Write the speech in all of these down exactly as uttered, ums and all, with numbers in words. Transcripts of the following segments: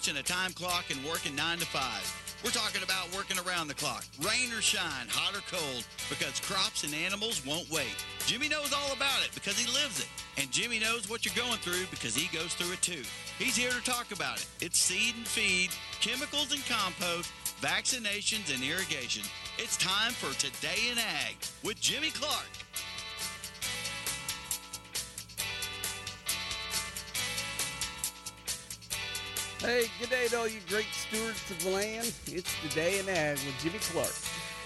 ditching a time clock and working nine to five. We're talking about working around the clock, rain or shine, hot or cold, because crops and animals won't wait. Jimmy knows all about it because he lives it. And Jimmy knows what you're going through because he goes through it too. He's here to talk about it. It's seed and feed, chemicals and compost, vaccinations and irrigation. It's time for Today in Ag with Jimmy Clark. Hey, good day to all you great stewards of the land. It's Today in Ag with Jimmy Clark.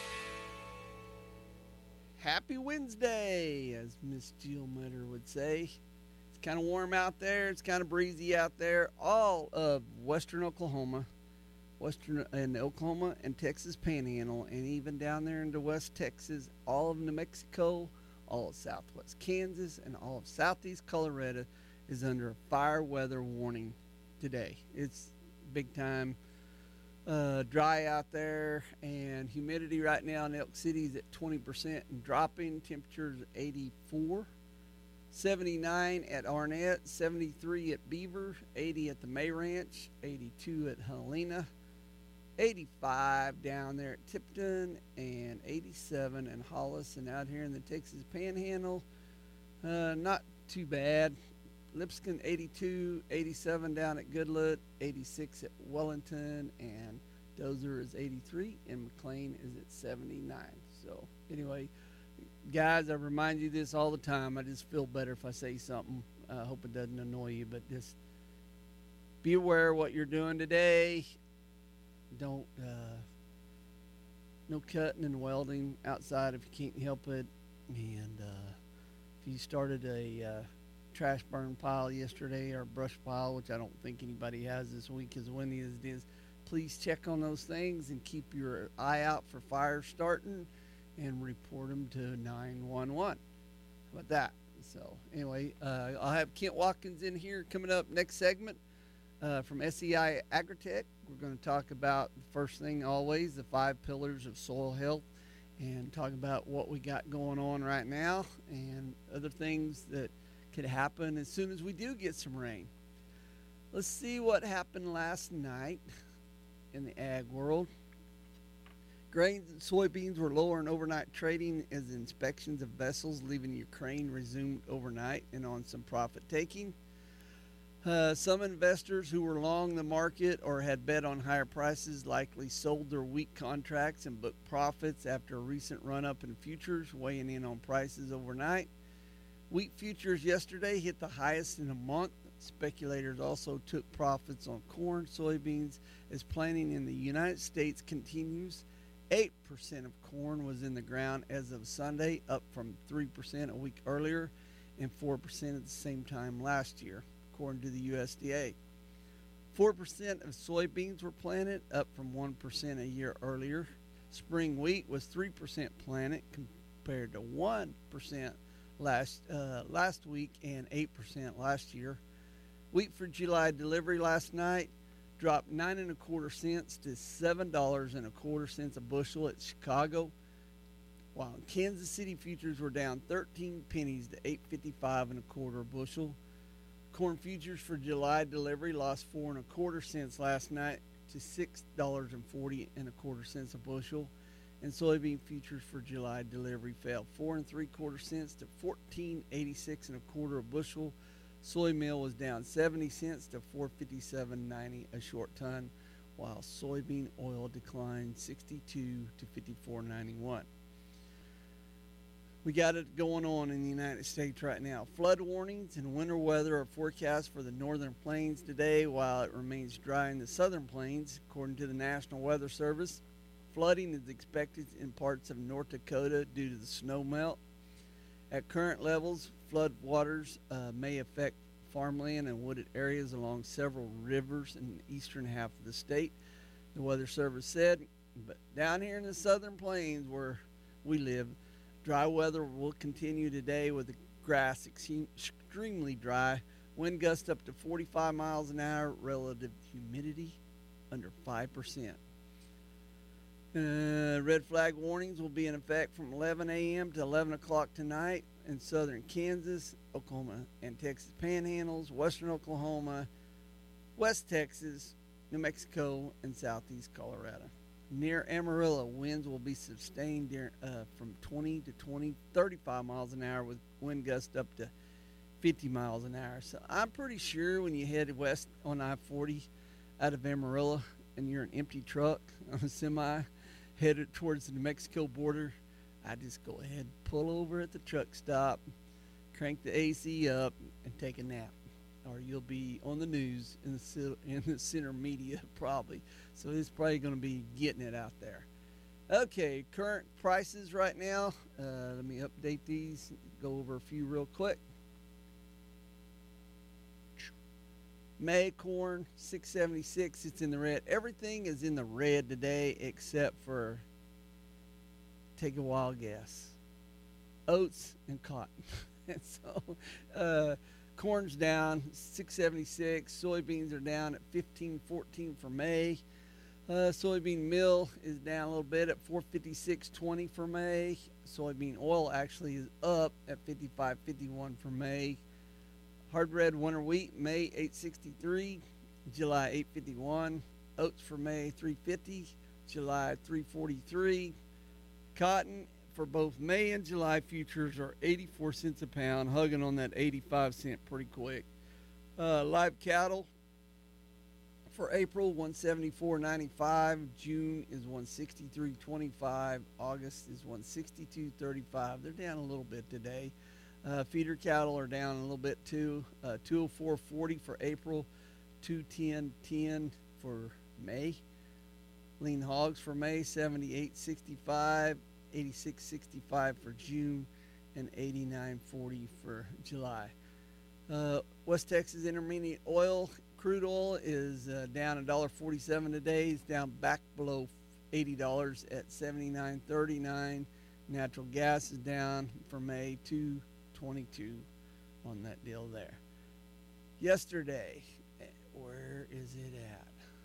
Happy Wednesday, as Miss Jill Metter would say. It's kind of warm out there. It's kind of breezy out there. All of western Oklahoma, western and Oklahoma and Texas Panhandle, and even down there into West Texas, all of New Mexico, all of southwest Kansas, and all of southeast Colorado is under a fire weather warning today. It's big time uh, dry out there, and humidity right now in Elk City is at twenty percent and dropping. Temperatures eighty-four, seventy-nine at Arnett, seventy-three at Beaver, eighty at the May Ranch, eighty-two at Helena, eighty-five down there at Tipton, and eighty-seven in Hollis. And out here in the Texas Panhandle, uh, not too bad. Lipscomb eighty-two, eighty-seven down at Goodlet, eighty-six at Wellington, and Dozer is eighty-three, and McLean is at seventy-nine. So anyway, guys, I remind you this all the time. I just feel better if I say something. I uh, hope it doesn't annoy you, but just be aware of what you're doing today. Don't, uh, no cutting and welding outside if you can't help it. And uh, if you started a uh, trash burn pile yesterday or brush pile, which I don't think anybody has this week as windy as it is, please check on those things and keep your eye out for fires starting and report them to nine one one. How about that? So anyway, uh, I'll have Kent Watkins in here coming up next segment uh, from S E I Agritech. We're going to talk about the first thing always, the five pillars of soil health, and talk about what we got going on right now and other things that could happen as soon as we do get some rain. Let's see what happened last night in the ag world. Grains and soybeans were lower in overnight trading as inspections of vessels leaving Ukraine resumed overnight and on some profit taking. Uh, some investors who were long the market or had bet on higher prices likely sold their wheat contracts and booked profits after a recent run up in futures, weighing in on prices overnight. Wheat futures yesterday hit the highest in a month. Speculators also took profits on corn, soybeans, as planting in the United States continues. eight percent of corn was in the ground as of Sunday, up from three percent a week earlier and four percent at the same time last year, according to the U S D A. four percent of soybeans were planted, up from one percent a year earlier. Spring wheat was three percent planted compared to one percent last uh, last week and eight percent last year. Wheat for July delivery last night dropped nine and a quarter cents to seven dollars and a quarter cents a bushel at Chicago, while Kansas City futures were down thirteen pennies to eight fifty-five and a quarter a bushel. Corn futures for July delivery lost four and a quarter cents last night to six dollars and forty and a quarter cents a bushel. And soybean futures for July delivery fell four and three quarter cents to fourteen eighty-six and a quarter a bushel. Soy meal was down seventy cents to four fifty-seven ninety a short ton, while soybean oil declined sixty-two to fifty-four ninety-one. We got it going on in the United States right now. Flood warnings and winter weather are forecast for the northern plains today, while it remains dry in the southern plains, according to the National Weather Service. Flooding is expected in parts of North Dakota due to the snow melt. At current levels, flood waters uh, may affect farmland and wooded areas along several rivers in the eastern half of the state, the Weather Service said. But down here in the southern plains where we live, dry weather will continue today with the grass extremely dry, wind gusts up to forty-five miles an hour, relative humidity under five percent. Uh, red flag warnings will be in effect from eleven a.m. to eleven o'clock tonight in southern Kansas, Oklahoma, and Texas Panhandles, western Oklahoma, West Texas, New Mexico, and southeast Colorado. Near Amarillo, winds will be sustained during, uh, from twenty to twenty, thirty-five miles an hour with wind gusts up to fifty miles an hour. So I'm pretty sure when you head west on I forty out of Amarillo and you're an empty truck on a semi headed towards the New Mexico border, I just go ahead, pull over at the truck stop, crank the A C up, and take a nap. Or you'll be on the news in the in the center media probably. So it's probably going to be getting it out there. Okay, current prices right now. Uh, let me update these. Go over a few real quick. May corn six seventy-six. It's in the red. Everything is in the red today except for, take a wild guess, oats and cotton. And so. Uh, Corn's down six seventy-six. Soybeans are down at fifteen fourteen for May. Uh, soybean meal is down a little bit at four fifty-six twenty for May. Soybean oil actually is up at fifty-five fifty-one for May. Hard red winter wheat May eight sixty-three, July eight fifty-one. Oats for May three fifty, July three forty-three. Cotton for both May and July futures are eighty-four cents a pound, hugging on that eighty-five cent pretty quick. Uh, live cattle for April one seventy-four ninety-five, June is one sixty-three twenty-five, August is one sixty-two thirty-five. They're down a little bit today. Uh, feeder cattle are down a little bit too. Uh, two oh four forty for April, two ten ten for May. Lean hogs for May seventy-eight sixty-five. eighty-six sixty-five for June, and eighty-nine forty for July. Uh, West Texas Intermediate oil, crude oil is uh, down one dollar forty-seven today. It's down back below eighty dollars at seventy-nine thirty-nine. Natural gas is down for May two twenty-two on that deal there. Yesterday, where is it at?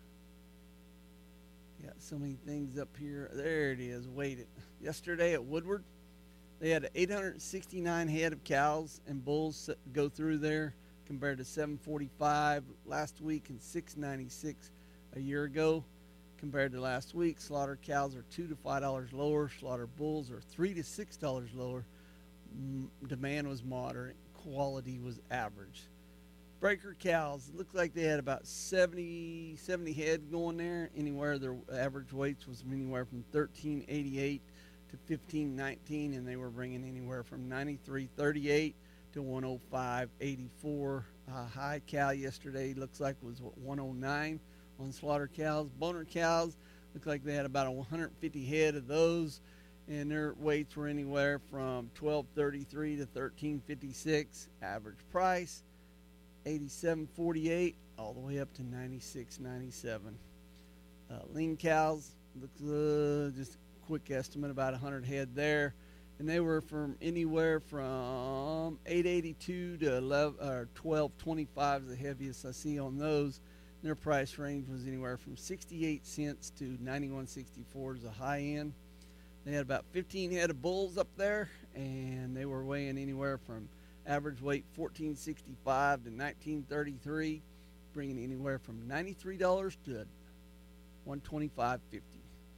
Got so many things up here. There it is. Wait it. Yesterday at Woodward, they had eight hundred sixty-nine head of cows and bulls go through there compared to seven forty-five last week and six ninety-six a year ago. Compared to last week, slaughter cows are two to five dollars lower. Slaughter bulls are three to six dollars lower. M- demand was moderate. Quality was average. Breaker cows, it looked like they had about seventy, seventy head going there. Anywhere their average weights was anywhere from thirteen eighty-eight to fifteen nineteen, and they were bringing anywhere from ninety-three thirty-eight to one oh five eighty-four. Uh, high cow yesterday looks like was what, one oh nine on slaughter cows. Boner cows looked like they had about one hundred fifty head of those, and their weights were anywhere from twelve thirty-three to thirteen fifty-six. Average price eighty-seven forty-eight all the way up to ninety-six ninety-seven. Uh, lean cows, looks uh, just a quick estimate, about one hundred head there, and they were from anywhere from eight eighty-two to eleven or twelve twenty-five is the heaviest I see on those. Their price range was anywhere from sixty-eight cents to ninety-one sixty-four is a high end. They had about fifteen head of bulls up there, and they were weighing anywhere from average weight fourteen sixty-five to nineteen thirty-three, bringing anywhere from ninety-three dollars to one twenty-five fifty.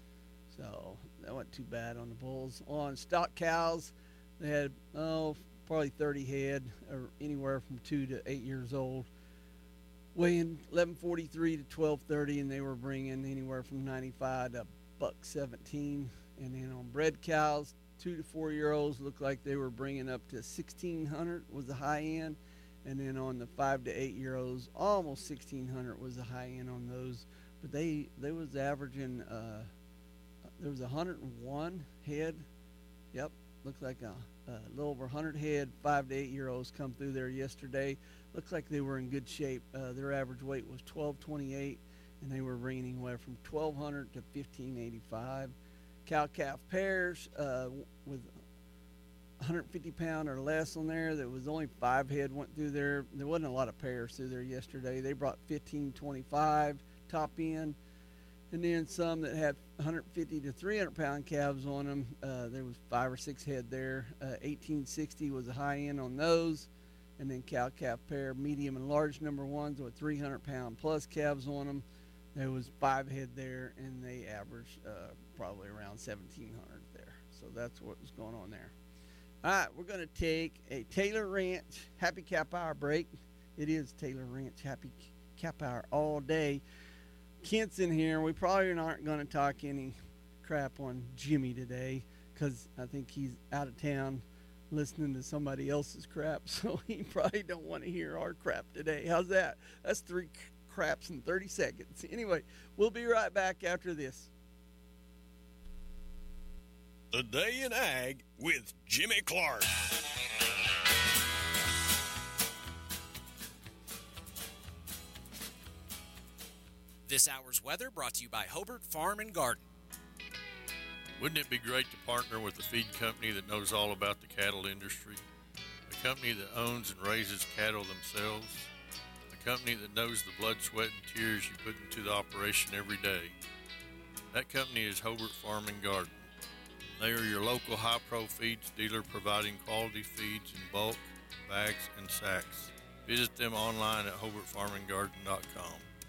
So that wasn't too bad on the bulls. On stock cows, they had oh probably thirty head, or anywhere from two to eight years old, weighing eleven forty-three to twelve thirty, and they were bringing anywhere from ninety-five to buck seventeen. And then on bred cows, two to four year olds looked like they were bringing up to sixteen hundred was the high end, and then on the five to eight year olds, almost sixteen hundred was the high end on those. But they they was averaging uh, there was one hundred one head. Yep, looked like a, a little over one hundred head five to eight year olds come through there yesterday. Looks like they were in good shape. Uh, their average weight was twelve twenty-eight, and they were bringing anywhere from twelve hundred to fifteen eighty-five. Cow-calf pairs uh, with one hundred fifty pound or less on there. There was only five head went through there. There wasn't a lot of pairs through there yesterday. They brought fifteen twenty-five top end, and then some that had one hundred fifty to three hundred pound calves on them. Uh, there was five or six head there. Uh, eighteen sixty was a high end on those, and then cow-calf pair medium and large number ones with three hundred pound plus calves on them. There was five head there, and they averaged uh, probably around seventeen hundred there. So that's what was going on there. All right, we're going to take a Taylor Ranch Happy Cap Hour break. It is Taylor Ranch Happy Cap Hour all day. Kent's in here. We probably aren't going to talk any crap on Jimmy today because I think he's out of town listening to somebody else's crap, so he probably don't want to hear our crap today. How's that? That's three craps in thirty seconds. Anyway, we'll be right back after this. The Day in Ag with Jimmy Clark. This hour's weather brought to you by Hobart Farm and Garden. Wouldn't it be great to partner with a feed company that knows all about the cattle industry? A company that owns and raises cattle themselves? A company that knows the blood, sweat, and tears you put into the operation every day? That company is Hobart Farm and Garden. They are your local high-pro feeds dealer providing quality feeds in bulk, bags, and sacks. Visit them online at hobart farm and garden dot com.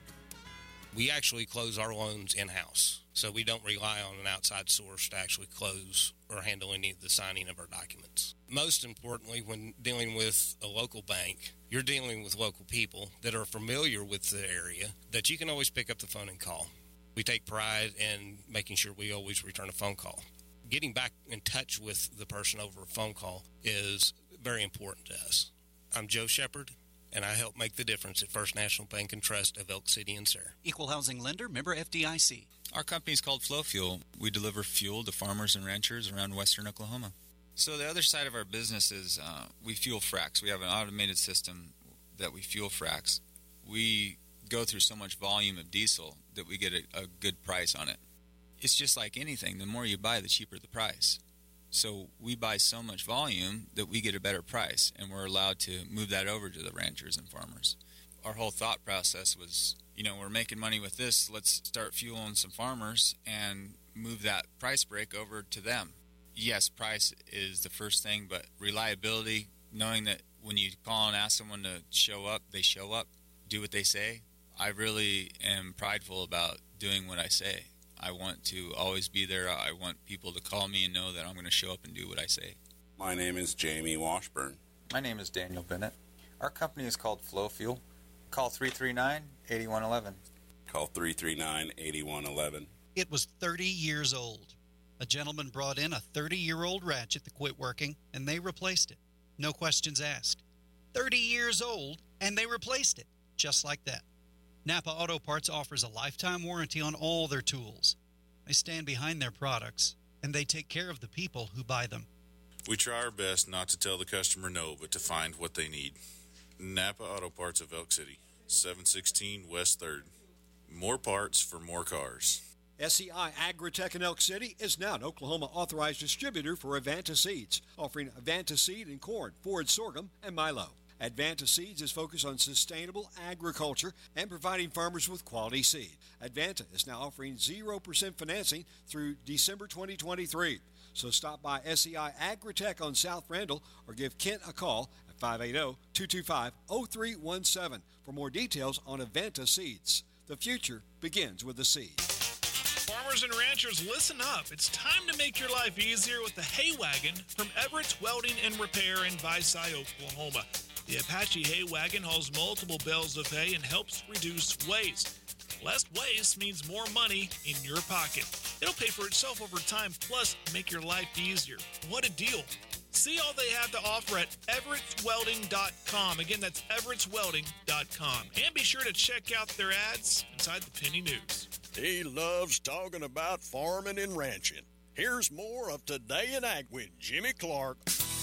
We actually close our loans in-house, so we don't rely on an outside source to actually close or handle any of the signing of our documents. Most importantly, when dealing with a local bank, you're dealing with local people that are familiar with the area that you can always pick up the phone and call. We take pride in making sure we always return a phone call. Getting back in touch with the person over a phone call is very important to us. I'm Joe Shepard, and I help make the difference at First National Bank and Trust of Elk City and Sayre. Equal housing lender, member F D I C. Our company is called Flow Fuel. We deliver fuel to farmers and ranchers around western Oklahoma. So the other side of our business is uh, we fuel fracs. We have an automated system that we fuel fracs. We go through so much volume of diesel that we get a, a good price on it. It's just like anything. The more you buy, the cheaper the price. So we buy so much volume that we get a better price, and we're allowed to move that over to the ranchers and farmers. Our whole thought process was, you know, we're making money with this. Let's start fueling some farmers and move that price break over to them. Yes, price is the first thing, but reliability, knowing that when you call and ask someone to show up, they show up, do what they say. I really am prideful about doing what I say. I want to always be there. I want people to call me and know that I'm going to show up and do what I say. My name is Jamie Washburn. My name is Daniel Bennett. Our company is called Flow Fuel. Call three three nine, eight one one one. Call three three nine, eight one one one. It was thirty years old. A gentleman brought in a thirty-year-old ratchet that quit working, and they replaced it. No questions asked. thirty years old, and they replaced it, just like that. Napa Auto Parts offers a lifetime warranty on all their tools. They stand behind their products, and they take care of the people who buy them. We try our best not to tell the customer no, but to find what they need. Napa Auto Parts of Elk City, seven sixteen West third. More parts for more cars. S E I Agritech in Elk City is now an Oklahoma authorized distributor for Advanta Seeds, offering Advanta Seed in corn, forage sorghum, and milo. Advanta Seeds is focused on sustainable agriculture and providing farmers with quality seed. Advanta is now offering zero percent financing through December twenty twenty-three. So stop by S E I Agritech on South Randall or give Kent a call at five eight zero, two two five, zero three one seven for more details on Advanta Seeds. The future begins with the seed. Farmers and ranchers, listen up. It's time to make your life easier with the Hay Wagon from Everett's Welding and Repair in Visay, Oklahoma. The Apache Hay Wagon hauls multiple bales of hay and helps reduce waste. Less waste means more money in your pocket. It'll pay for itself over time, plus make your life easier. What a deal. See all they have to offer at everetts welding dot com. Again, that's everetts welding dot com. And be sure to check out their ads inside the Penny News. He loves talking about farming and ranching. Here's more of Today in Ag with Jimmy Clark.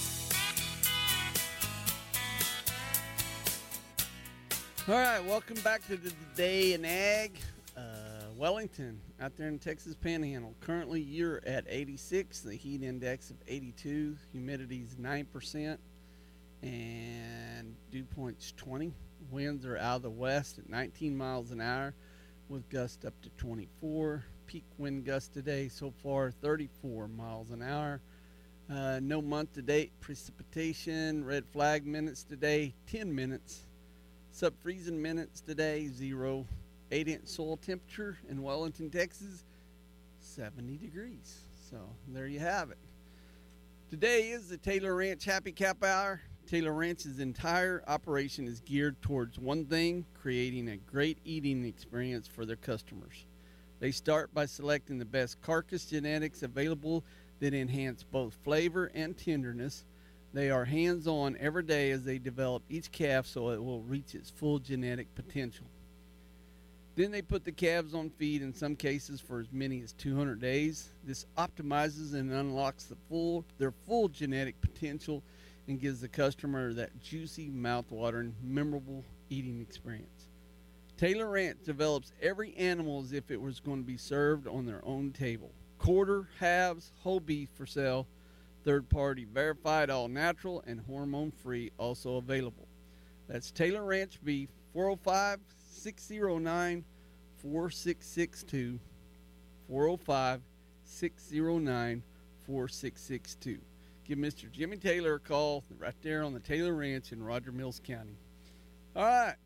All right, welcome back to the Day in Ag. Uh, Wellington, out there in Texas Panhandle. Currently, you're at eighty-six, the heat index of eighty-two, humidity's nine percent, and dew point's twenty. Winds are out of the west at nineteen miles an hour with gusts up to twenty-four. Peak wind gust today so far thirty-four miles an hour. Uh, no month-to-date precipitation. Red flag minutes today, ten minutes. Sub-freezing minutes today, zero. eight inch soil temperature in Wellington, Texas, seventy degrees. So there you have it. Today is the Taylor Ranch Happy Cap Hour. Taylor Ranch's entire operation is geared towards one thing, creating a great eating experience for their customers. They start by selecting the best carcass genetics available that enhance both flavor and tenderness. They are hands-on every day as they develop each calf so it will reach its full genetic potential. Then they put the calves on feed in some cases for as many as two hundred days. This optimizes and unlocks the full, their full genetic potential and gives the customer that juicy, mouth-watering, memorable eating experience. Taylor Ranch develops every animal as if it was going to be served on their own table. Quarter, halves, whole beef for sale. Third-party verified, all-natural, and hormone-free also available. That's Taylor Ranch Beef, four oh five, six oh nine, four six six two, four oh five, six oh nine, four six six two. Give Mister Jimmy Taylor a call right there on the Taylor Ranch in Roger Mills County. All right.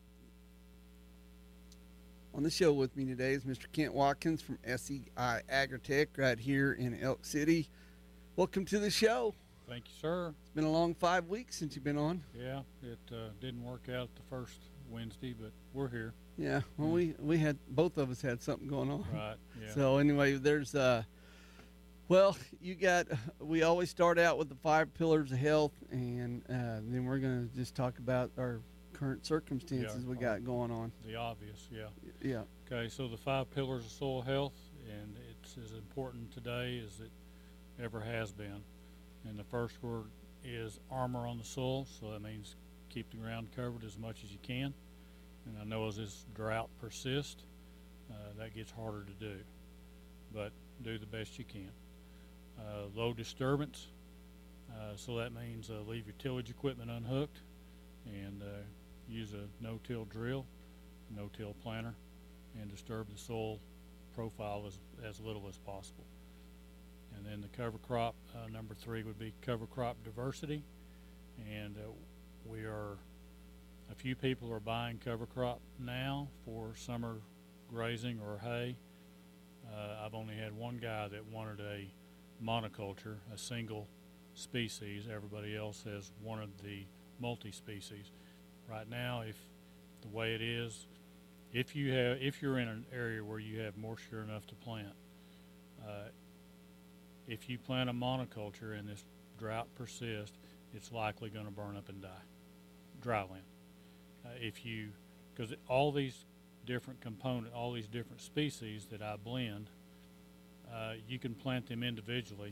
On the show with me today is Mister Kent Watkins from S E I Agritech right here in Elk City. Welcome to the show. Thank you, sir. It's been a long five weeks since you've been on. Yeah, it uh, didn't work out the first Wednesday, but we're here. Yeah, well, mm. we, we had, both of us had something going on. Right, yeah. So anyway, there's, uh, well, you got, we always start out with the five pillars of health, and uh, then we're going to just talk about our current circumstances yeah, we got going on. The obvious, yeah. Yeah. Okay, so the five pillars of soil health, and it's as important today as it ever has been. And the first word is armor on the soil, so that means keep the ground covered as much as you can. And I know as this drought persists, uh, that gets harder to do, but do the best you can. Uh, low disturbance, uh, so that means uh, leave your tillage equipment unhooked and uh, use a no-till drill, no-till planter, and disturb the soil profile as, as little as possible. And then the cover crop, uh, number three would be cover crop diversity. And uh, we are, a few people are buying cover crop now for summer grazing or hay. Uh, I've only had one guy that wanted a monoculture, a single species. Everybody else has wanted the multi-species. Right now, if the way it is, if you have, if you're in an area where you have moisture enough to plant, uh, if you plant a monoculture and this drought persists, it's likely going to burn up and die, dry land. Uh, if you, because all these different component, all these different species that I blend, uh, you can plant them individually.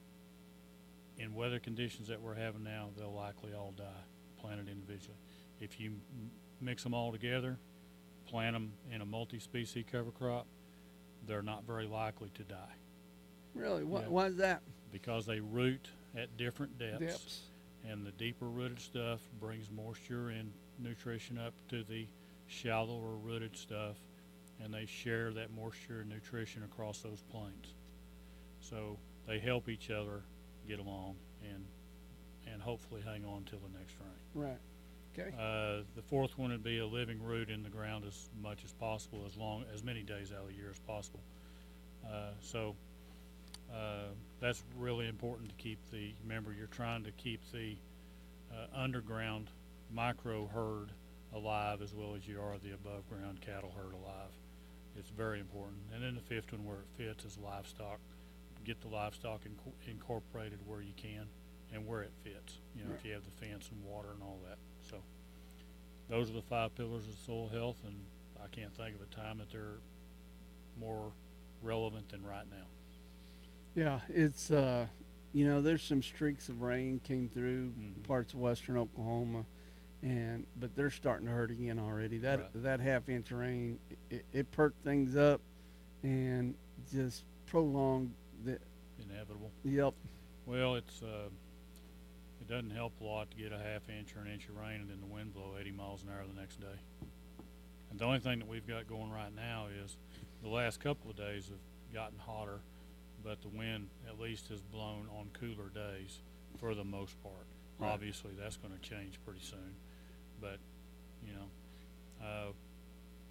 In weather conditions that we're having now, they'll likely all die, planted individually. If you m- mix them all together, plant them in a multi-species cover crop, they're not very likely to die. Really? Why, yeah. why is that? Because they root at different depths, Depths. and the deeper rooted stuff brings moisture and nutrition up to the shallower rooted stuff, and they share that moisture and nutrition across those planes. So they help each other get along and and hopefully hang on till the next rain. Right. Okay. Uh, the fourth one would be a living root in the ground as much as possible, as long as many days out of the year as possible. Uh, so. Uh, that's really important to keep the, remember you're trying to keep the uh, underground micro herd alive as well as you are the above ground cattle herd alive. It's very important. And then the fifth one where it fits is livestock. Get the livestock inc- incorporated where you can and where it fits. You know, right. If you have the fence and water and all that. So those are the five pillars of soil health, and I can't think of a time that they're more relevant than right now. Yeah, it's, uh, you know, there's some streaks of rain came through mm-hmm. parts of western Oklahoma, and but they're starting to hurt again already. That right. that half inch of rain, it, it perked things up and just prolonged the inevitable. Yep. Well, it's uh, it doesn't help a lot to get a half inch or an inch of rain and then the wind blow eighty miles an hour the next day. And the only thing that we've got going right now is the last couple of days have gotten hotter, but the wind at least has blown on cooler days for the most part. Right. Obviously, that's going to change pretty soon. But, you know, uh,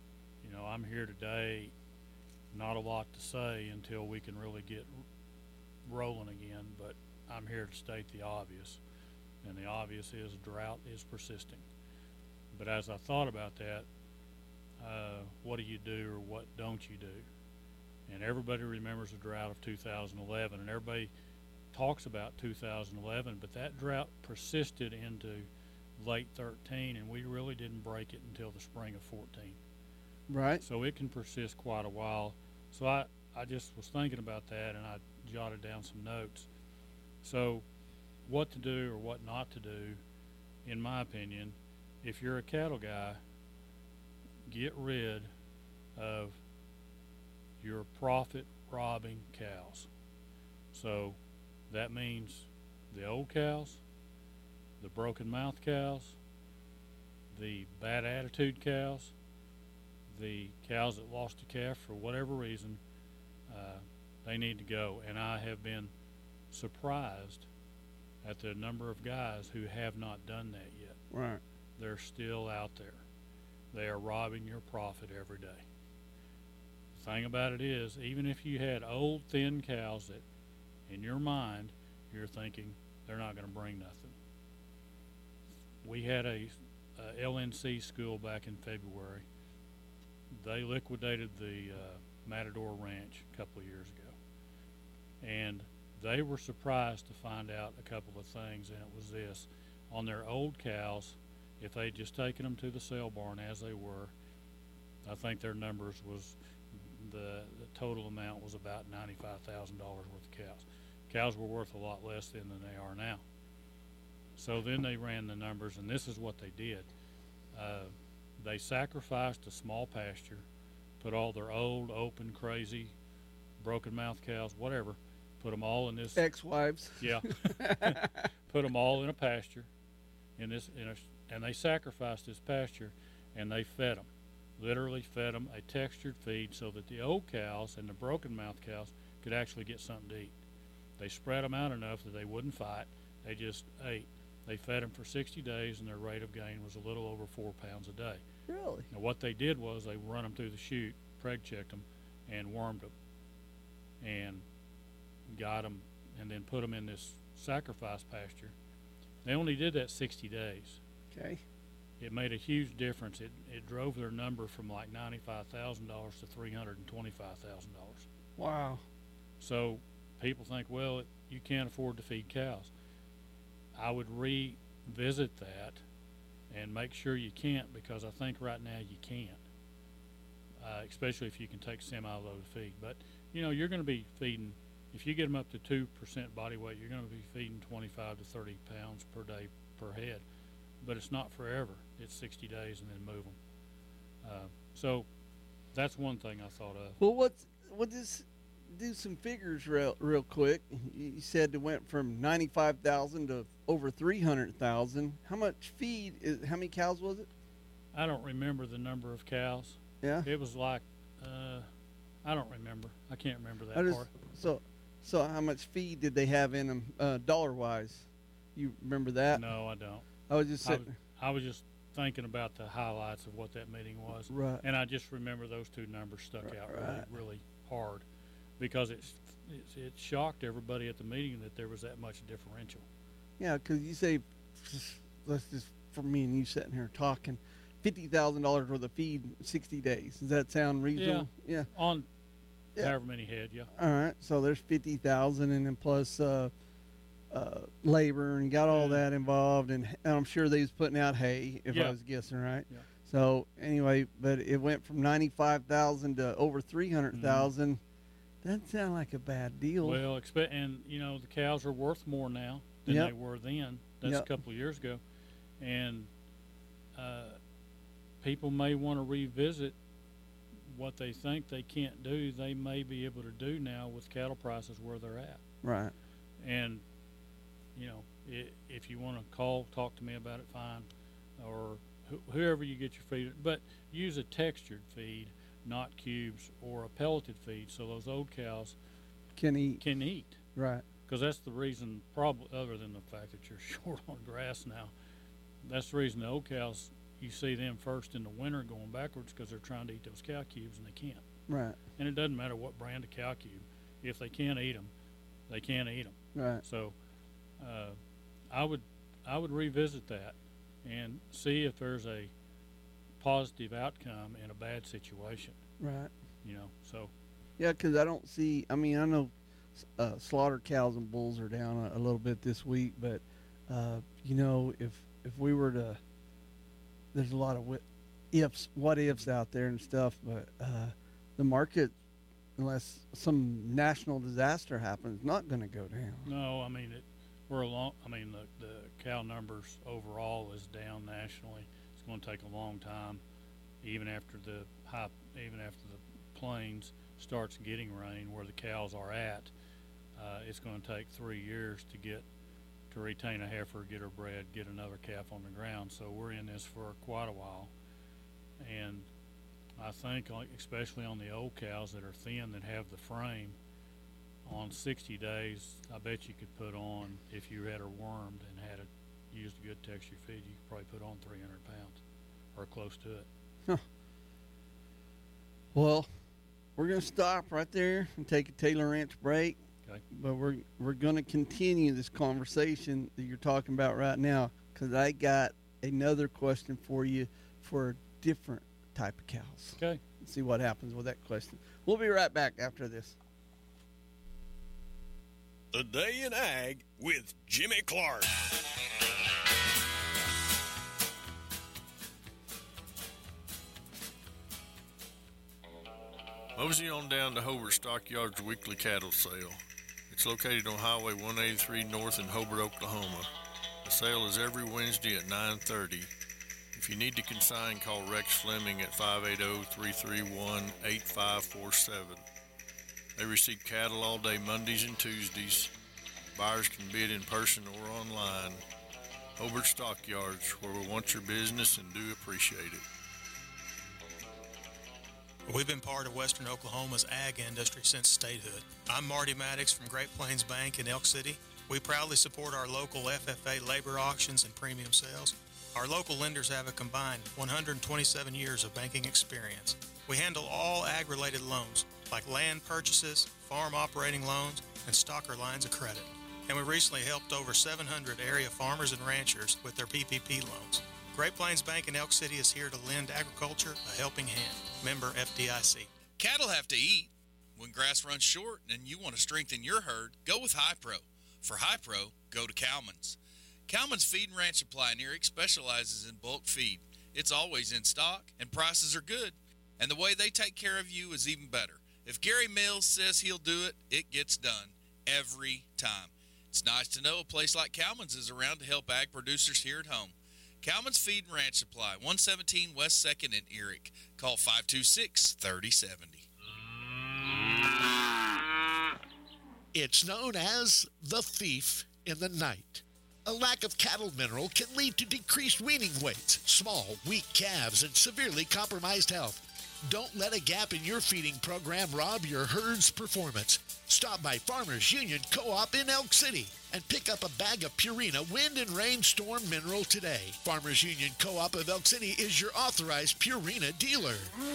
you know, I'm here today, not a lot to say until we can really get rolling again, but I'm here to state the obvious, and the obvious is drought is persisting. But as I thought about that, uh, what do you do or what don't you do? And everybody remembers the drought of two thousand eleven, and everybody talks about two thousand eleven, but that drought persisted into late thirteen, and we really didn't break it until the spring of fourteen. Right. So it can persist quite a while. So I, I just was thinking about that, and I jotted down some notes. So what to do or what not to do, in my opinion, if you're a cattle guy, get rid of your profit robbing cows. So that means the old cows, the broken mouth cows, the bad attitude cows, the cows that lost a calf for whatever reason, uh, they need to go. And I have been surprised at the number of guys who have not done that yet. Right. They're still out there. They are robbing your profit every day. The thing about it is, even if you had old, thin cows that in your mind you're thinking they're not going to bring nothing. We had a, a L N C school back in February. They liquidated the uh, Matador Ranch a couple of years ago. And they were surprised to find out a couple of things, and it was this. On their old cows, if they'd just taken them to the sale barn as they were, I think their numbers was, the, the total amount was about ninety-five thousand dollars worth of cows. Cows were worth a lot less then than they are now. So then they ran the numbers, and this is what they did. Uh, they sacrificed a small pasture, put all their old, open, crazy, broken mouth cows, whatever, put them all in this. Ex-wives. Yeah. Put them all in a pasture, in this, in a, and they sacrificed this pasture, and they fed them. Literally fed them a textured feed so that the old cows and the broken mouth cows could actually get something to eat. They spread them out enough that they wouldn't fight. They just ate. They fed them for sixty days, and their rate of gain was a little over four pounds a day. Really? Now, what they did was they run them through the chute, preg checked them, and wormed them, and got them, and then put them in this sacrifice pasture. They only did that sixty days. Okay. It made a huge difference. It it drove their number from like ninety-five thousand dollars to three hundred twenty-five thousand dollars. Wow. So people think, well, it, you can't afford to feed cows. I would revisit that and make sure you can't, because I think right now you can, uh, especially if you can take semi-load of feed. But, you know, you're going to be feeding, if you get them up to two percent body weight, you're going to be feeding twenty-five to thirty pounds per day per head. But it's not forever. It's sixty days and then move them. Uh, so that's one thing I thought of. Well, what's, we'll just do some figures real, real quick. You said it went from ninety-five thousand to over three hundred thousand. How much feed is, how many cows was it? I don't remember the number of cows. Yeah. It was like, uh, I don't remember. I can't remember that I just, part. So, so how much feed did they have in them, uh, dollar wise? You remember that? No, I don't. I was just I sitting. was, I was just thinking about the highlights of what that meeting was. Right. And I just remember those two numbers stuck Right, out right. really, really hard, because it's, it's, it shocked everybody at the meeting that there was that much differential. Yeah, because you say, just, let's just, for me and you sitting here talking, fifty thousand dollars worth of feed in sixty days. Does that sound reasonable? Yeah. Yeah. On Yeah. however many head, yeah. All right. So there's fifty thousand, and then plus uh, uh, labor, and you got all Yeah. that involved, and, and I'm sure they was putting out hay, if Yeah. I was guessing right. Yeah. So anyway, but it went from ninety-five thousand to over three hundred thousand. Mm-hmm. Doesn't sound like a bad deal. Well, expect, and you know the cows are worth more now than Yep. they were then. That's Yep. a couple of years ago, and uh, people may want to revisit what they think they can't do. They may be able to do now with cattle prices where they're at. Right. And you know, it, if you want to call, talk to me about it, fine, or wh- whoever you get your feed. But use a textured feed, not cubes, or a pelleted feed, so those old cows Can eat. can eat. Right. Because that's the reason, probably other than the fact that you're short on grass now, that's the reason the old cows you see them first in the winter going backwards because they're trying to eat those cow cubes and they can't. Right. And it doesn't matter what brand of cow cube. If they can't eat them, they can't eat them. Right. So uh, I would I would revisit that and see if there's a positive outcome in a bad situation. Right. You know, so. Yeah, because I don't see, I mean, I know uh, slaughter cows and bulls are down a, a little bit this week, but, uh, you know, if if we were to, there's a lot of wi- ifs, what ifs out there and stuff, but uh, the market, unless some national disaster happens, not going to go down. No, I mean, it, we're a long, I mean, the, the cow numbers overall is down nationally. It's going to take a long time, even after the high, even after the plains starts getting rain where the cows are at. Uh, it's going to take three years to get to retain a heifer, get her bred, get another calf on the ground. So we're in this for quite a while, and I think, especially on the old cows that are thin that have the frame, on sixty days, I bet you could put on, if you had her wormed and had it used a good texture feed, you could probably put on three hundred pounds or close to it. Huh. Well, we're going to stop right there and take a Taylor Ranch break. Okay. But we're we're going to continue this conversation that you're talking about right now, because I got another question for you for a different type of cows. Okay. Let's see what happens with that question. We'll be right back after this. The Day in Ag with Jimmy Clark. Mosey on down to Hobart Stockyards weekly cattle sale. It's located on Highway one eighty-three North in Hobart, Oklahoma. The sale is every Wednesday at nine thirty. If you need to consign, call Rex Fleming at five eight zero, three three one, eight five four seven. They receive cattle all day Mondays and Tuesdays. Buyers can bid in person or online. Hobart Stockyards, where we want your business and do appreciate it. We've been part of Western Oklahoma's ag industry since statehood. I'm Marty Maddox from Great Plains Bank in Elk City. We proudly support our local F F A labor auctions and premium sales. Our local lenders have a combined one hundred twenty-seven years of banking experience. We handle all ag-related loans, like land purchases, farm operating loans, and stocker lines of credit. And we recently helped over seven hundred area farmers and ranchers with their P P P loans. Great Plains Bank in Elk City is here to lend agriculture a helping hand. Member F D I C. Cattle have to eat. When grass runs short and you want to strengthen your herd, go with Hi-Pro. For Hi-Pro, go to Cowman's. Cowman's Feed and Ranch Supply in Eric specializes in bulk feed. It's always in stock, and prices are good. And the way they take care of you is even better. If Gary Mills says he'll do it, it gets done. Every time. It's nice to know a place like Cowman's is around to help ag producers here at home. Cowman's Feed and Ranch Supply, one seventeen West second in Eric. Call five two six, three zero seven zero. It's known as the thief in the night. A lack of cattle mineral can lead to decreased weaning weights, small, weak calves, and severely compromised health. Don't let a gap in your feeding program rob your herd's performance. Stop by Farmers Union Co-op in Elk City and pick up a bag of Purina Wind and Rain Storm Mineral today. Farmers Union Co-op of Elk City is your authorized Purina dealer.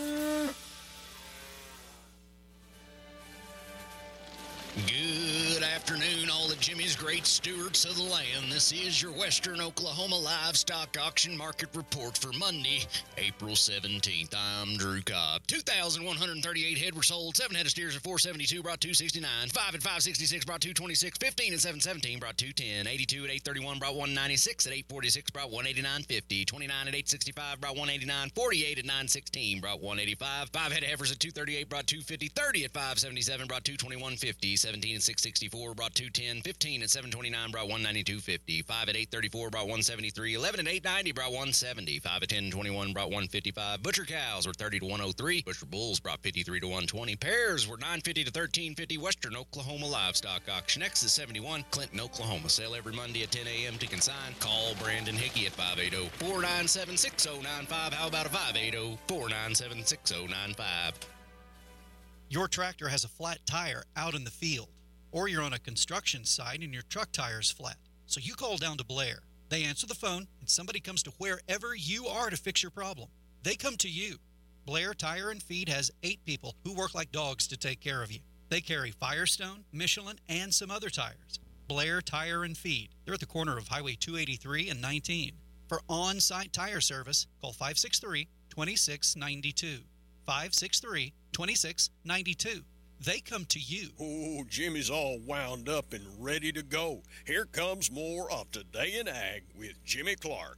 Good afternoon, all the Jimmy's great stewards of the land. This is your Western Oklahoma Livestock Auction Market Report for Monday, April seventeenth. I'm Drew Cobb. two thousand one hundred thirty-eight head were sold. Seven head of steers at four seventy-two brought two sixty-nine. Five at five sixty-six brought two twenty-six. Fifteen at seven seventeen brought two ten. eighty-two at eight thirty-one brought one ninety-six. At eight forty-six brought one eighty-nine fifty. twenty-nine at eight sixty-five brought one eighty-nine. forty-eight at nine sixteen brought one eighty-five. Five head of heifers at two thirty-eight brought two fifty. thirty at five seventy-seven brought two twenty-one fifty. seventeen at six sixty-four brought two ten. fifteen at seven twenty-nine brought one ninety-two fifty. five at eight thirty-four brought one seventy-three. eleven at eight ninety brought one seventy. five at ten twenty-one brought one fifty-five. Butcher cows were thirty to one oh three. Butcher bulls brought fifty-three to one twenty. Pairs were nine fifty to thirteen fifty. Western Oklahoma Livestock Auction. Exit seventy-one, Clinton, Oklahoma. Sale every Monday at ten a.m. to consign. Call Brandon Hickey at five eight zero, four nine seven, six zero nine five. How about a five eight zero, four nine seven, six zero nine five? Your tractor has a flat tire out in the field, or you're on a construction site and your truck tire is flat. So you call down to Blair. They answer the phone, and somebody comes to wherever you are to fix your problem. They come to you. Blair Tire and Feed has eight people who work like dogs to take care of you. They carry Firestone, Michelin, and some other tires. Blair Tire and Feed. They're at the corner of Highway two eighty-three and nineteen. For on-site tire service, call five six three, two six nine two. five six three, two six nine two. They come to you. Oh, Jimmy's all wound up and ready to go. Here comes more of Today in Ag with Jimmy Clark.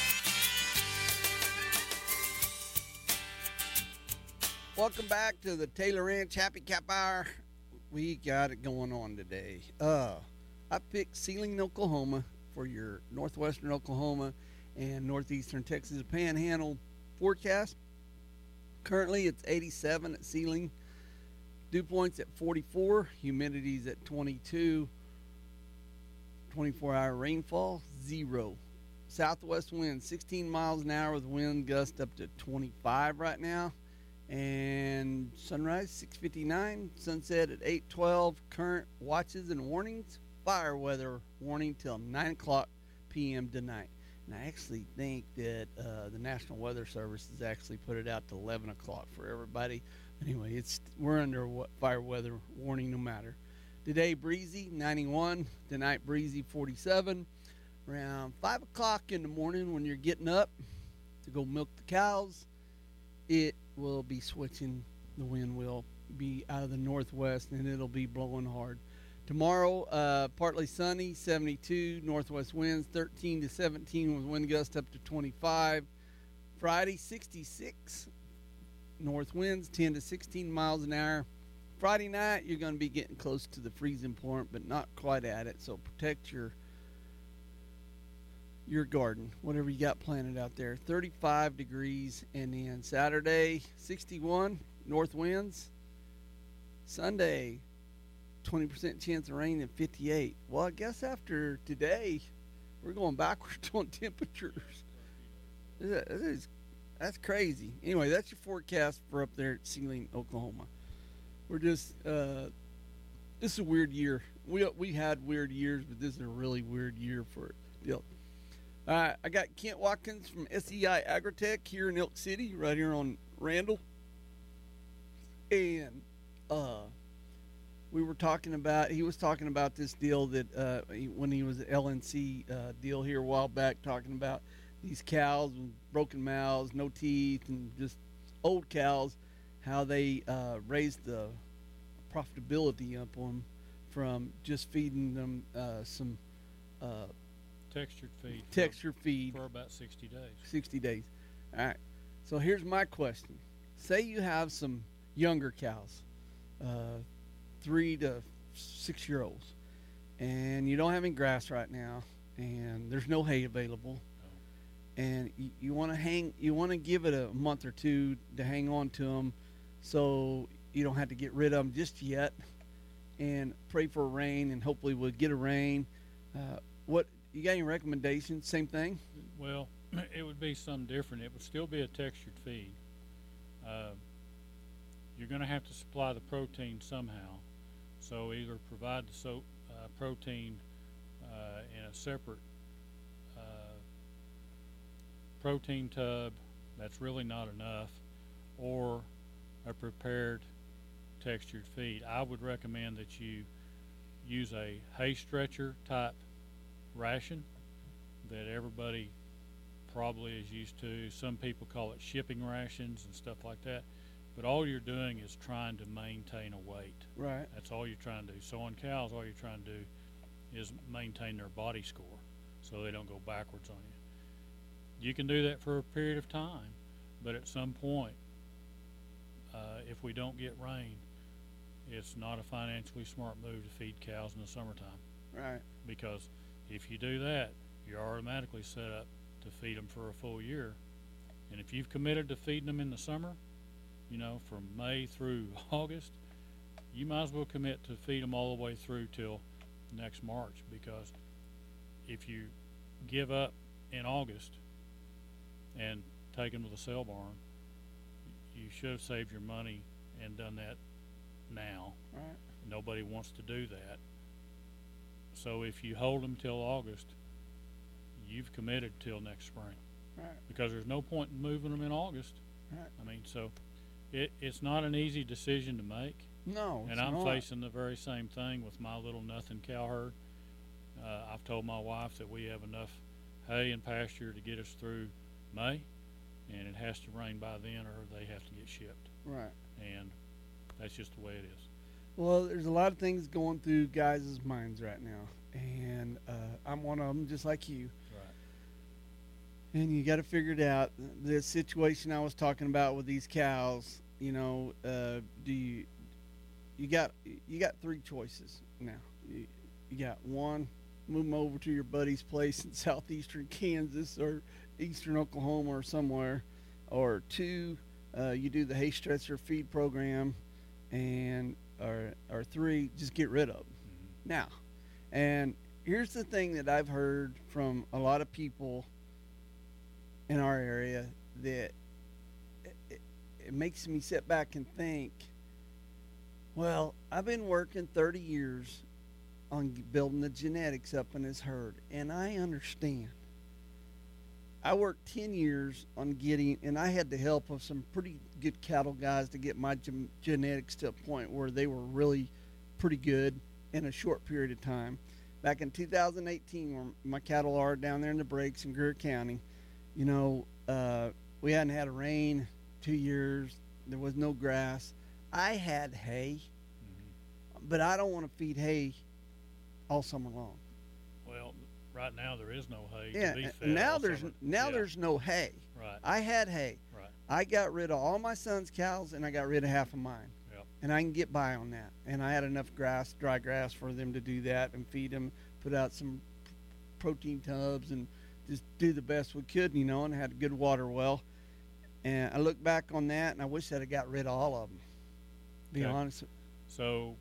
Welcome back to the Taylor Ranch Happy Cap Hour. We got it going on today. Uh, I picked Sealing, Oklahoma for your northwestern Oklahoma and northeastern Texas Panhandle forecast. Currently, it's eighty-seven at Sealing. Dew points at forty-four. Humidity's at twenty-two. twenty-four hour rainfall, zero. Southwest wind, sixteen miles an hour with wind gust up to twenty-five right now. And sunrise, six fifty-nine. Sunset at eight twelve. Current watches and warnings. Fire weather warning till nine o'clock p.m. tonight. And I actually think that uh, the National Weather Service has actually put it out to eleven o'clock for everybody. Anyway, it's we're under what fire weather warning no matter. Today, breezy, ninety-one. Tonight, breezy, forty-seven. Around five o'clock in the morning when you're getting up to go milk the cows, it will be switching. The wind will be out of the northwest, and it'll be blowing hard. Tomorrow, uh, partly sunny, seventy-two. Northwest winds, thirteen to seventeen with wind gust up to twenty-five. Friday, sixty-six. North winds, ten to sixteen miles an hour. Friday night, you're going to be getting close to the freezing point, but not quite at it. So protect your your garden, whatever you got planted out there. thirty-five degrees, and then Saturday, sixty-one. North winds. Sunday, twenty percent chance of rain and fifty-eight. Well, I guess after today, we're going backwards on temperatures. This is, that's crazy. Anyway, that's your forecast for up there at Sealing, Oklahoma. We're just, uh, this is a weird year. We we had weird years, but this is a really weird year for it. Deal. All right, I got Kent Watkins from S E I Agritech here in Elk City, right here on Randall. And uh, we were talking about, he was talking about this deal that uh, he, when he was at L N C uh, deal here a while back, talking about these cows with broken mouths, no teeth, and just old cows, how they uh, raised the profitability up on them from just feeding them uh, some uh, textured feed. Textured for, feed. For about sixty days. sixty days. All right. So here's my question. Say you have some younger cows, uh, three to six year olds, and you don't have any grass right now, and there's no hay available. And you, you want to hang, you want to give it a month or two to hang on to them, so you don't have to get rid of them just yet. And pray for a rain, and hopefully we'll get a rain. Uh, what you got any recommendations? Same thing. Well, it would be something different. It would still be a textured feed. Uh, you're going to have to supply the protein somehow. So either provide the so, uh, protein uh, in a separate protein tub that's really not enough, or a prepared textured feed. I would recommend that you use a hay stretcher type ration that everybody probably is used to. Some people call it shipping rations and stuff like that, but all you're doing is trying to maintain a weight. Right. That's all you're trying to do. So on cows, all you're trying to do is maintain their body score so they don't go backwards on you. You can do that for a period of time, but at some point, uh, if we don't get rain, it's not a financially smart move to feed cows in the summertime. Right. Because if you do that, you're automatically set up to feed them for a full year. And if you've committed to feeding them in the summer, you know, from May through August, you might as well commit to feed them all the way through till next March, because if you give up in August and take them to the sale barn, you should have saved your money and done that now. Right. Nobody wants to do that. So if you hold them till August, you've committed till next spring. Right. Because there's no point in moving them in August. Right. I mean, so it, it's not an easy decision to make. No, And it's I'm not. facing the very same thing with my little nothing cow herd. Uh, I've told my wife that we have enough hay and pasture to get us through May, and it has to rain by then or they have to get shipped. Right. And that's just the way it is. Well, there's a lot of things going through guys' minds right now, and uh, I'm one of them, just like you. Right. And you got to figure it out. The situation I was talking about with these cows, you know, uh, do you you got you got three choices now. You, you got one, move them over to your buddy's place in southeastern Kansas or eastern Oklahoma or somewhere, or two, uh, you do the hay stretcher feed program, and or or three, just get rid of them. Mm-hmm. Now, and here's the thing that I've heard from a lot of people in our area that it, it, it makes me sit back and think, well, I've been working thirty years on g- building the genetics up in this herd, and I understand. I worked ten years on getting, and I had the help of some pretty good cattle guys to get my gen- genetics to a point where they were really pretty good in a short period of time. Back in two thousand eighteen, where my cattle are down there in the breaks in Greer County, you know, uh, we hadn't had a rain two years. There was no grass. I had hay, mm-hmm. but I don't want to feed hay all summer long. Well, right now there is no hay Yeah, to be and fed. now all there's summer. now Yeah. there's no hay. Right. I had hay. Right. I got rid of all my son's cows, and I got rid of half of mine. Yep. And I can get by on that. And I had enough grass, dry grass, for them to do that and feed them, put out some p- protein tubs, and just do the best we could, you know, and had a good water well. And I look back on that, and I wish I'd have got rid of all of them. Be Okay. honest. So,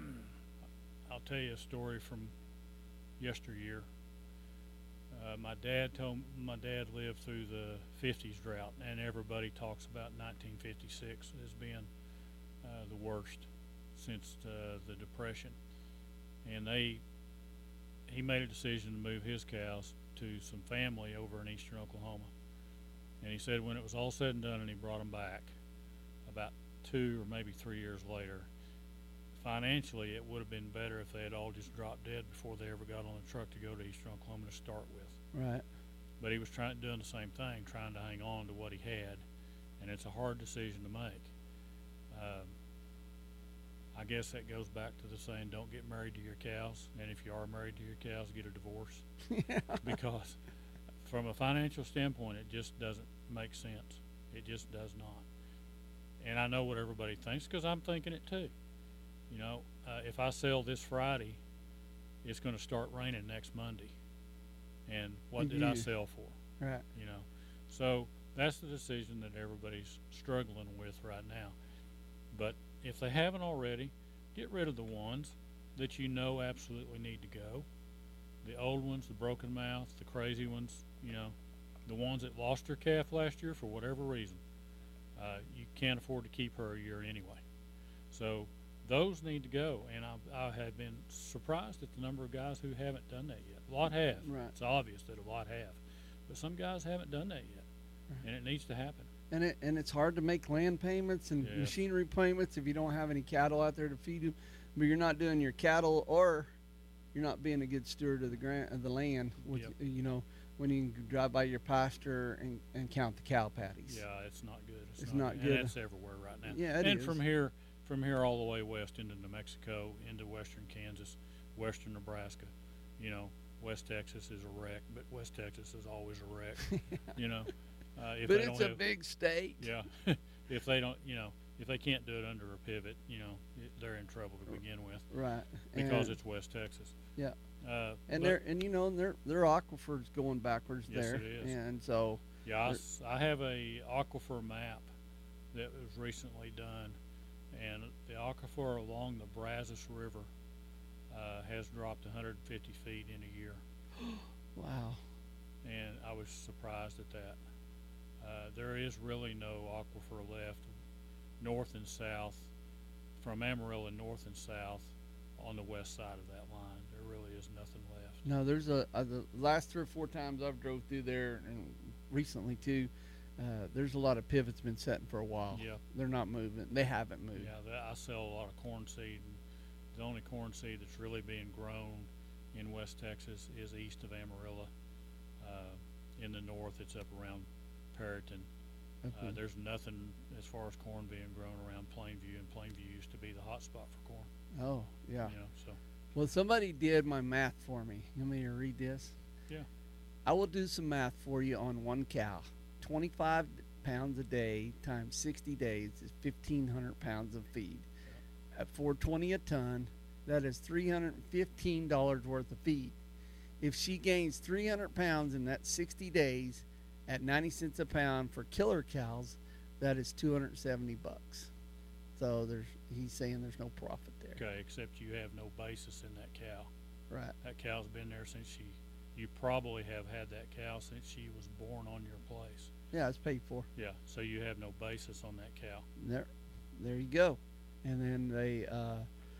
I'll tell you a story from yesteryear. Uh, my dad told my dad lived through the fifties drought, and everybody talks about nineteen fifty-six as being uh, the worst since uh, the Depression. And they, he made a decision to move his cows to some family over in eastern Oklahoma. And he said when it was all said and done, and he brought them back about two or maybe three years later, financially it would have been better if they had all just dropped dead before they ever got on the truck to go to eastern Oklahoma to start with. Right. But he was trying doing the same thing, trying to hang on to what he had, and it's a hard decision to make. Um, I guess that goes back to the saying, don't get married to your cows, and if you are married to your cows, get a divorce. Yeah. Because from a financial standpoint, it just doesn't make sense. It just does not. And I know what everybody thinks because I'm thinking it too. You know, uh, if I sell this Friday, it's going to start raining next Monday. And what did I Mhm. sell for? Right. You know, so that's the decision that everybody's struggling with right now. But if they haven't already, get rid of the ones that you know absolutely need to go. The old ones, the broken mouth, the crazy ones, you know, the ones that lost their calf last year for whatever reason. Uh, you can't afford to keep her a year anyway. So those need to go, and I, I have been surprised at the number of guys who haven't done that yet. A lot have. Right. It's obvious that a lot have. But some guys haven't done that yet, Right. and it needs to happen. And it and it's hard to make land payments and Yes. machinery payments if you don't have any cattle out there to feed them. But you're not doing your cattle, or you're not being a good steward of the grant of the land. With Yep. you know when you can drive by your pasture and, and count the cow patties. Yeah, it's not good. It's, It's not, not good. good. And that's everywhere right now. Yeah, it and is. from here, from here all the way west into New Mexico, into western Kansas, western Nebraska. You know, West Texas is a wreck, but West Texas is always a wreck. You know, uh, if But they it's don't a have, big state. Yeah, if they don't, you know, if they can't do it under a pivot, you know, it, they're in trouble to begin with. Right. Because And- it's West Texas. Yeah. Uh, and but- they're and you know their their aquifers going backwards Yes, there. it is. And so Yeah, I, they're- s- I have a aquifer map that was recently done, and the aquifer along the Brazos River uh, has dropped one hundred fifty feet in a year, wow. and I was surprised at that. Uh, there is really no aquifer left, north and south, from Amarillo north and south, on the west side of that line. There really is nothing left. No, there's a, a the last three or four times I've drove through there, and recently too. Uh, there's a lot of pivots been setting for a while. Yeah. They're not moving. They haven't moved. Yeah, that, I sell a lot of corn seed. And the only corn seed that's really being grown in West Texas is east of Amarillo. Uh, in the north, it's up around Perryton. Okay. Uh, there's nothing as far as corn being grown around Plainview, and Plainview used to be the hot spot for corn. Oh, yeah. You know, so. Well, somebody did my math for me. You want me to read this? Yeah. I will do some math for you on one cow. twenty-five pounds a day times sixty days is fifteen hundred pounds of feed. At four twenty a ton, that is three hundred fifteen dollars worth of feed. If she gains three hundred pounds in that sixty days at ninety cents a pound for killer cows, that is two hundred seventy bucks. So there's he's saying there's no profit there. Okay, except you have no basis in that cow. Right. That cow's been there since she, you probably have had that cow since she was born on your place. Yeah, it's paid for. Yeah, so you have no basis on that cow. There, there you go. And then they, uh,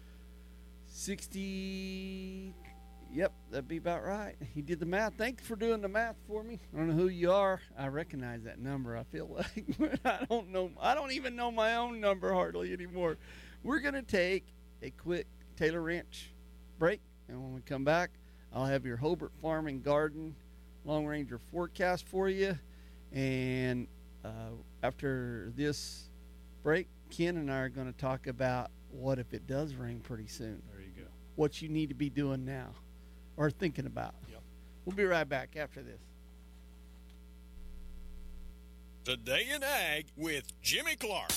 sixty, yep, that'd be about right. He did the math. Thanks for doing the math for me. I don't know who you are. I recognize that number. I feel like I don't know. I don't even know my own number hardly anymore. We're going to take a quick Taylor Ranch break. And when we come back, I'll have your Hobart Farm and Garden Long Ranger forecast for you. And uh, after this break, Ken and I are going to talk about what if it does rain pretty soon. There you go. What you need to be doing now or thinking about. Yep. We'll be right back after this. Today in Ag with Jimmy Clark.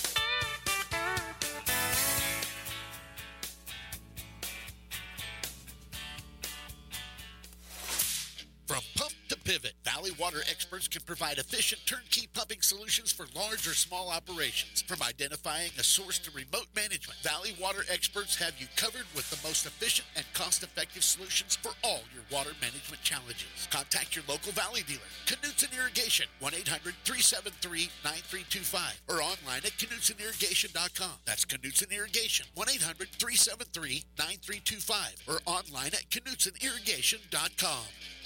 From pump to pivot, Valley Water experts can provide efficient turnkey pumping solutions for large or small operations. From identifying a source to remote management, Valley Water experts have you covered with the most efficient and cost-effective solutions for all your water management challenges. Contact your local Valley dealer, Knutson Irrigation, one eight hundred three seven three nine three two five, or online at knutson irrigation dot com. That's Knutson Irrigation, one eight hundred three seven three nine three two five, or online at knutson irrigation dot com.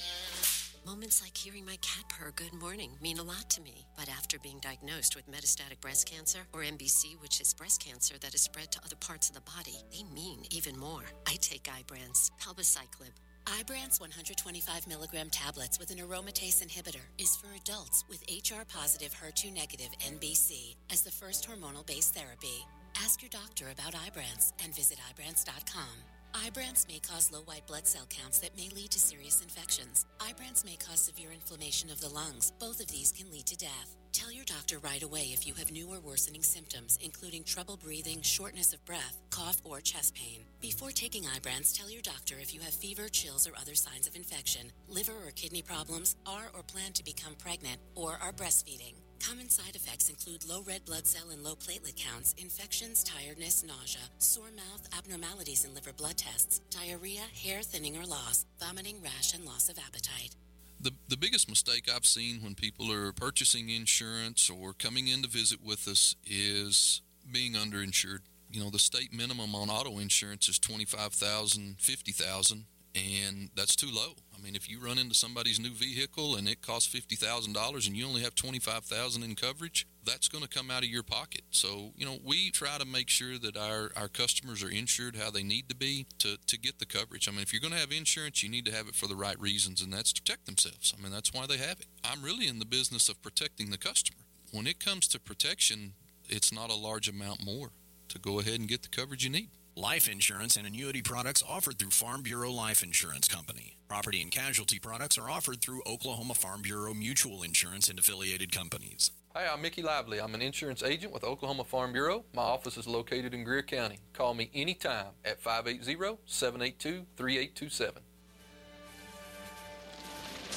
Moments like hearing my cat purr good morning mean a lot to me. But after being diagnosed with metastatic breast cancer, or M B C, which is breast cancer that is spread to other parts of the body, they mean even more. I take Ibrance, palbociclib. Ibrance one hundred twenty-five milligram tablets with an aromatase inhibitor is for adults with H R-positive, H E R two negative N B C as the first hormonal-based therapy. Ask your doctor about Ibrance and visit ibrance dot com. Ibrance may cause low white blood cell counts that may lead to serious infections. Ibrance may cause severe inflammation of the lungs. Both of these can lead to death. Tell your doctor right away if you have new or worsening symptoms, including trouble breathing, shortness of breath, cough, or chest pain. Before taking Ibrance, tell your doctor if you have fever, chills, or other signs of infection, liver or kidney problems, are or plan to become pregnant, or are breastfeeding. Common side effects include low red blood cell and low platelet counts, infections, tiredness, nausea, sore mouth, abnormalities in liver blood tests, diarrhea, hair thinning or loss, vomiting, rash, and loss of appetite. The, the biggest mistake I've seen when people are purchasing insurance or coming in to visit with us is being underinsured. You know, the state minimum on auto insurance is twenty-five thousand dollars, fifty thousand dollars, and that's too low. I mean, if you run into somebody's new vehicle and it costs fifty thousand dollars and you only have twenty-five thousand dollars in coverage, that's going to come out of your pocket. So, you know, we try to make sure that our, our customers are insured how they need to be to, to get the coverage. I mean, if you're going to have insurance, you need to have it for the right reasons, and that's to protect themselves. I mean, that's why they have it. I'm really in the business of protecting the customer. When it comes to protection, it's not a large amount more to go ahead and get the coverage you need. Life insurance and annuity products offered through Farm Bureau Life Insurance Company. Property and casualty products are offered through Oklahoma Farm Bureau Mutual Insurance and affiliated companies. Hi, I'm Mickey Lively. I'm an insurance agent with Oklahoma Farm Bureau. My office is located in Greer County. Call me anytime at five eight zero, seven eight two, three eight two seven.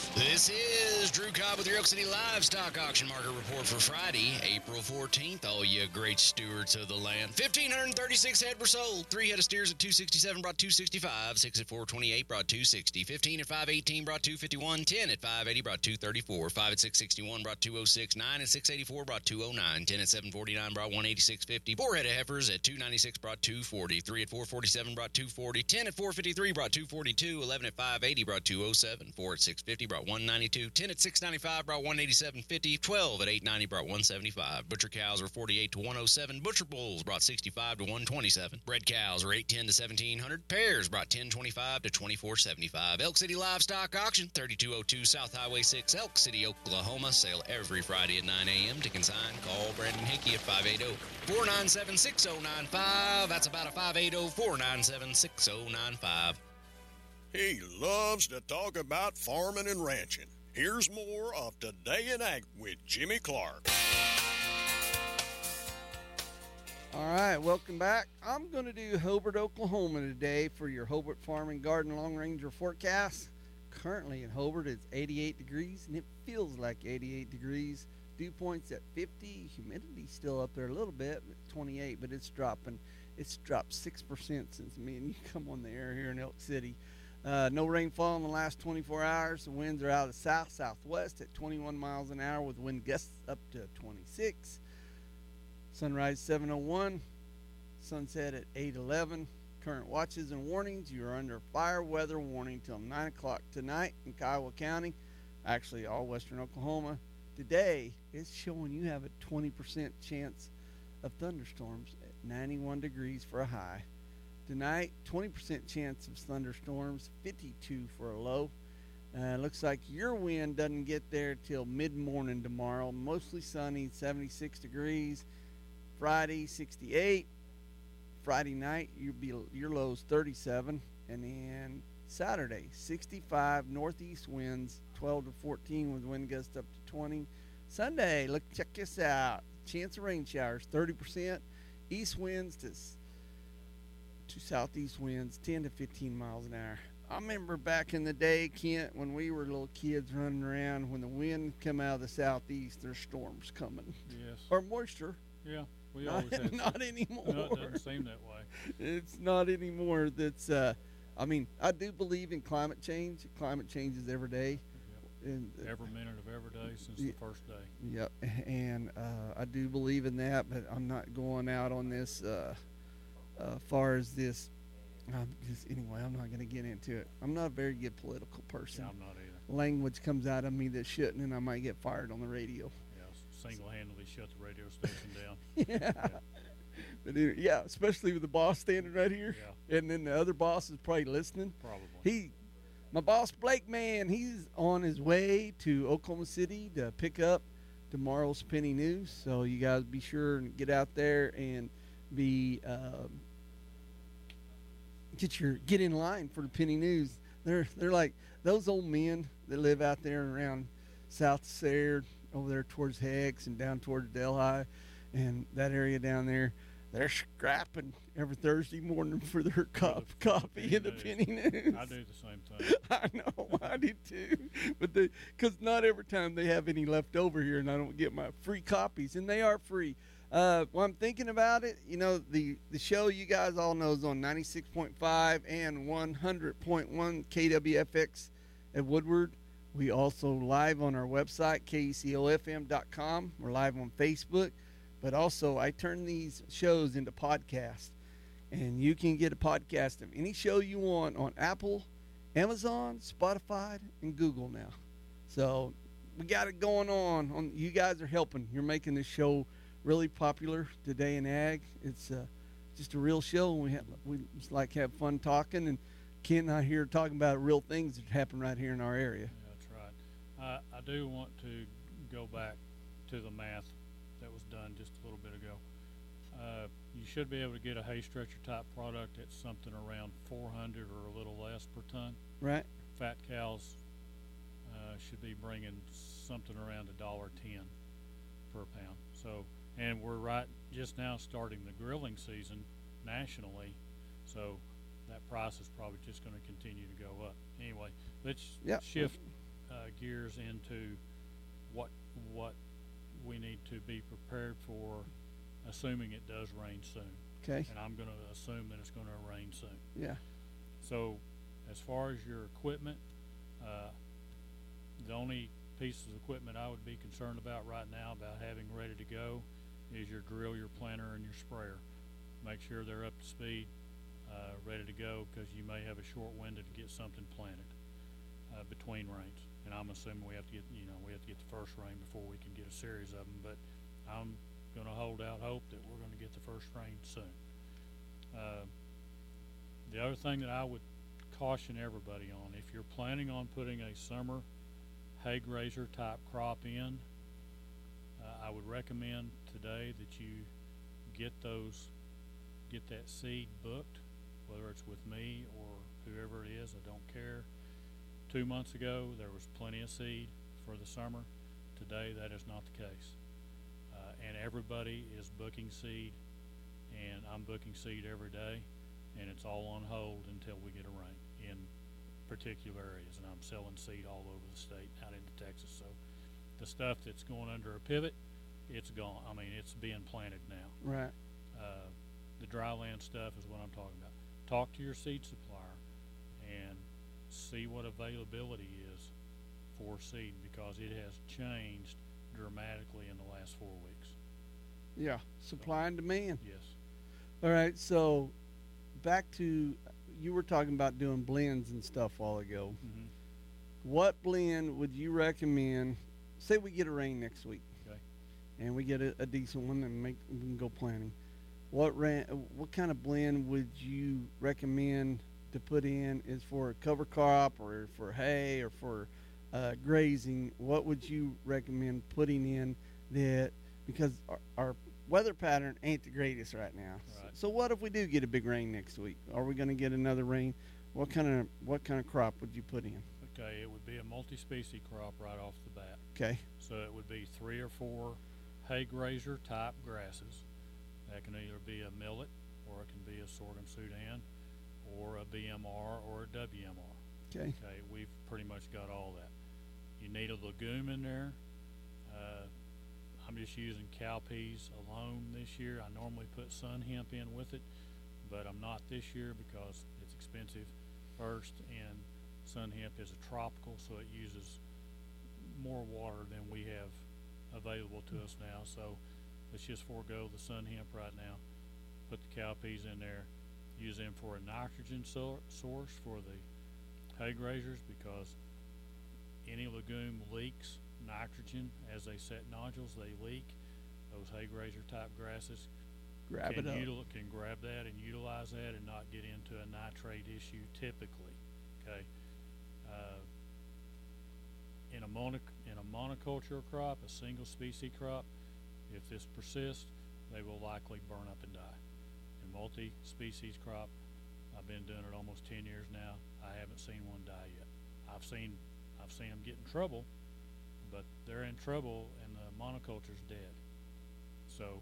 This is Drew Cobb with your Elk City Livestock Auction Market Report for Friday, April fourteenth. All you great stewards of the land. one thousand five hundred thirty-six head were sold. Three head of steers at two sixty-seven brought two sixty-five. Six at four twenty-eight brought two sixty. Fifteen at five eighteen brought two fifty-one. Ten at five eighty brought two thirty-four. Five at six sixty-one brought two oh six. Nine at six eighty-four brought two oh nine. Ten at seven forty-nine brought one eighty-six fifty. Four head of heifers at two ninety-six brought two forty. Three at four forty-seven brought two forty. Ten at four fifty-three brought two forty-two. Eleven at five eighty brought two oh seven. Four at six fifty brought one ninety-two. Ten at six ninety-five brought one eighty-seven fifty. Twelve at eight ninety brought one seventy-five. Butcher cows were forty-eight to one oh seven. Butcher bulls brought sixty-five to one twenty-seven. Bred cows were eight ten to seventeen hundred. Pairs brought ten twenty-five to twenty-four seventy-five. Elk City Livestock Auction, thirty-two oh two South Highway six, Elk City, Oklahoma. Sale every Friday at nine a.m. To consign, call Brandon Hickey at five eighty, four nine seven, six oh nine five. That's about a five eighty, four nine seven, six oh nine five. He loves to talk about farming and ranching. Here's more of Today in Ag with Jimmy Clark. All right, welcome back. I'm going to do Hobart, Oklahoma today for your Hobart Farm and Garden Long Ranger forecast. Currently in Hobart, it's eighty-eight degrees, and it feels like eighty-eight degrees. Dew point's at fifty. Humidity's still up there a little bit, twenty-eight, but it's dropping. It's dropped six percent since me and you come on the air here in Elk City. Uh, no rainfall in the last twenty-four hours. The winds are out of the south southwest at twenty-one miles an hour with wind gusts up to twenty-six. Sunrise seven oh one, sunset at eight eleven. Current watches and warnings: you are under fire weather warning till nine o'clock tonight in Kiowa County, actually all western Oklahoma. Today it's showing you have a twenty percent chance of thunderstorms at ninety-one degrees for a high. Tonight, twenty percent chance of thunderstorms, fifty-two for a low. Uh, looks like your wind doesn't get there till mid-morning tomorrow. Mostly sunny, seventy-six degrees. Friday, sixty-eight. Friday night, you'll be, your low's thirty-seven. And then Saturday, sixty-five. Northeast winds, twelve to fourteen with wind gusts up to twenty. Sunday, look, check this out. Chance of rain showers, thirty percent. East winds to to southeast winds, ten to fifteen miles an hour. I remember back in the day, Kent, when we were little kids running around, when the wind come out of the southeast, there's storms coming. Yes. Or moisture. Yeah, we not, always had. Not anymore. No, it doesn't seem that way. It's not anymore. That's, uh, I mean, I do believe in climate change. Climate changes every day. Yep. And, uh, every minute of every day since yeah, the first day. Yep. And uh, I do believe in that, but I'm not going out on this uh, uh, far as this. Um, just, anyway, I'm not going to get into it. I'm not a very good political person. Yeah, I'm not either. Language comes out of me that shouldn't, and I might get fired on the radio. Yeah, single-handedly shut the radio station down. yeah. yeah. But it, yeah, especially with the boss standing right here. Yeah. And then the other boss is probably listening. Probably. He, my boss, Blake, man, he's on his way to Oklahoma City to pick up tomorrow's Penny News. So you guys be sure and get out there and be... Um, Get your get in line for the Penny News. They're they're like those old men that live out there around South Sayre, over there towards Hex and down towards Delhi, and that area down there. They're scrapping every Thursday morning for their cop, the copy of the Penny News. I do the same thing. I know, I do too. But because not every time they have any left over here, and I don't get my free copies, and they are free. Uh, while I'm thinking about it, you know, the, the show you guys all know is on ninety-six point five and one hundred point one K W F X at Woodward. We also live on our website, K E C O F M dot com. We're live on Facebook. But also, I turn these shows into podcasts. And you can get a podcast of any show you want on Apple, Amazon, Spotify, and Google now. So we got it going on. on you guys are helping. You're making this show really popular Today in Ag. It's uh, just a real show. We have, we just like have fun talking, and Ken and I here talking about real things that happen right here in our area. Yeah, that's right. I, I do want to go back to the math that was done just a little bit ago. Uh, you should be able to get a hay stretcher type product at something around four hundred or a little less per ton. Right. Fat cows uh, should be bringing something around a dollar ten per pound. So. And we're right just now starting the grilling season nationally, so that price is probably just going to continue to go up. Anyway, let's yep. shift uh, gears into what what we need to be prepared for, assuming it does rain soon. Okay. And I'm going to assume that it's going to rain soon. Yeah. So, as far as your equipment, uh, the only pieces of equipment I would be concerned about right now about having ready to go is your drill, your planter, and your sprayer. Make sure they're up to speed, uh, ready to go, because you may have a short window to get something planted uh, between rains. And I'm assuming we have to get, you know, we have to get the first rain before we can get a series of them. But I'm going to hold out hope that we're going to get the first rain soon. Uh, the other thing that I would caution everybody on, if you're planning on putting a summer hay grazer type crop in, uh, I would recommend today that you get those, get that seed booked, whether it's with me or whoever it is, I don't care. Two months ago, there was plenty of seed for the summer. Today, that is not the case. Uh, and everybody is booking seed, and I'm booking seed every day, and it's all on hold until we get a rain in particular areas. And I'm selling seed all over the state, out into Texas. So the stuff that's going under a pivot, it's gone. I mean, it's being planted now. Right. Uh, the dry land stuff is what I'm talking about. Talk to your seed supplier and see what availability is for seed, because it has changed dramatically in the last four weeks. Yeah, supply and demand. Yes. All right, so back to, you were talking about doing blends and stuff a while ago. Mm-hmm. What blend would you recommend? Say we get a rain next week. Okay. And we get a, a decent one and make we can go planting. What ran, what kind of blend would you recommend to put in? Is for a cover crop or for hay or for uh, grazing? What would you recommend putting in that, because our, our weather pattern ain't the greatest right now. Right. So, so what if we do get a big rain next week? Are we going to get another rain? What kind of what kind of crop would you put in? Okay, it would be a multi-species crop right off the bat. Okay. So it would be three or four hay grazer type grasses. That can either be a millet, or it can be a sorghum Sudan, or a B M R, or a W M R. Okay. Okay, we've pretty much got all that. You need a legume in there. Uh, I'm just using cowpeas alone this year. I normally put sun hemp in with it, but I'm not this year because it's expensive first, and sun hemp is a tropical, so it uses more water than we have available to us now. So let's just forego the sun hemp right now. Put the cowpeas in there. Use them for a nitrogen so- source for the hay grazers, because any legume leaks nitrogen as they set nodules. They leak. Those hay grazer type grasses Grab can, it up. util- can grab that and utilize that and not get into a nitrate issue typically. Okay. Uh, in a mono in a monoculture crop, a single species crop, if this persists, they will likely burn up and die. In multi-species crop, I've been doing it almost ten years now. I haven't seen one die yet. I've seen I've seen them get in trouble, but they're in trouble and the monoculture's dead. So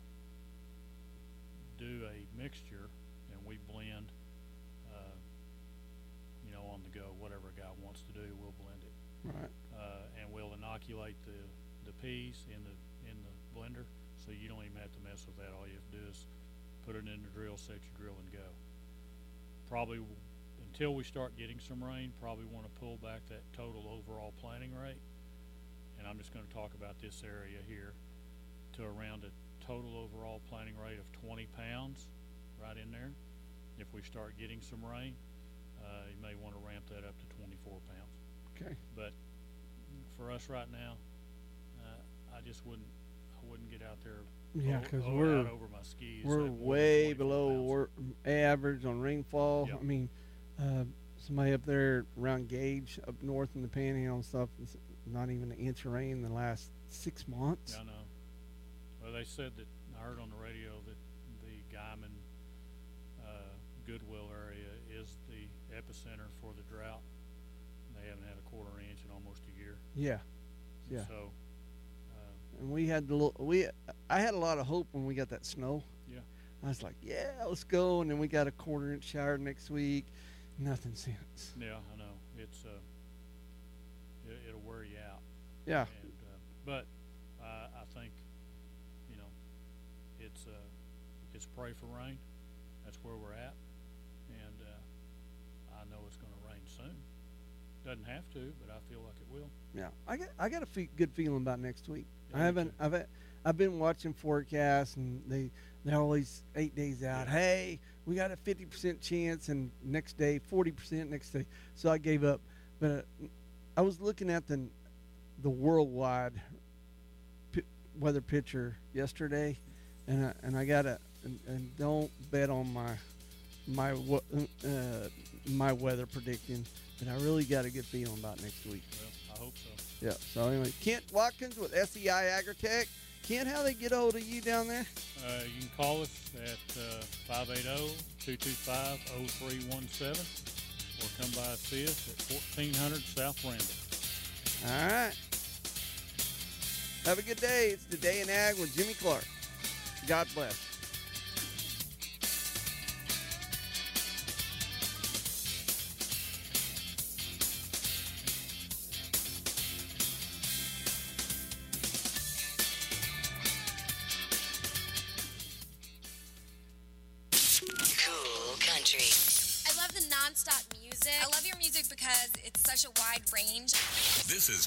do a mixture, and we blend, uh, you know, on the go. Whatever a guy wants to do, we'll blend it. Right. Uh, and we'll inoculate the the peas in the in the blender, so you don't even have to mess with that. All you have to do is put it in the drill, set your drill, and go. Probably w- until we start getting some rain, probably want to pull back that total overall planting rate. And I'm just going to talk about this area here to around a total overall planting rate of twenty pounds, right in there. If we start getting some rain, uh, you may want to ramp that up to twenty-four pounds. Okay. But for us right now, uh, I just wouldn't, I wouldn't get out there. Yeah, o- because o- we're out over my skis. we're at more than way twenty-four below pounds. wor- average on rainfall. Yep. I mean, uh, somebody up there around Gage, up north in the Panhandle and stuff, is not even an inch of rain in the last six months. Yeah, I know. Well, they said that, I heard on the radio that the Guyman, uh, Goodwill area is the epicenter for the drought. They haven't had a quarter inch in almost a year. Yeah. Yeah. So, And we had the little, we I had a lot of hope when we got that snow. Yeah. I was like, yeah, let's go. And then we got a quarter inch shower next week. Nothing since. yeah, I know. It's, uh, it, it'll wear you out. Yeah. And, uh, but uh, I think, you know, it's uh, it's pray for rain. That's where we're at, and uh, I know it's going to rain soon. Doesn't have to, but I feel like it will. Yeah, I got I got a fe- good feeling about next week. Yeah, I me haven't I've had- I've been watching forecasts, and they they're always eight days out. Yeah. Hey, we got a fifty percent chance, and next day forty percent next day. So I gave up. But uh, I was looking at the the worldwide p- weather picture yesterday, and I, and I gotta and, and don't bet on my my wa- uh, my weather predicting. But I really got a good feeling about next week. Well, I hope so. Yeah. So anyway, Kent Watkins with S E I Agritech. Kent, how they get a hold of you down there? Uh, you can call us at uh, five eight zero, two two five, zero three one seven or come by and see us at fourteen hundred South Randall. All right. Have a good day. It's the Day in Ag with Jimmy Clark. God bless. I love the nonstop music. I love your music because it's such a wide range. This is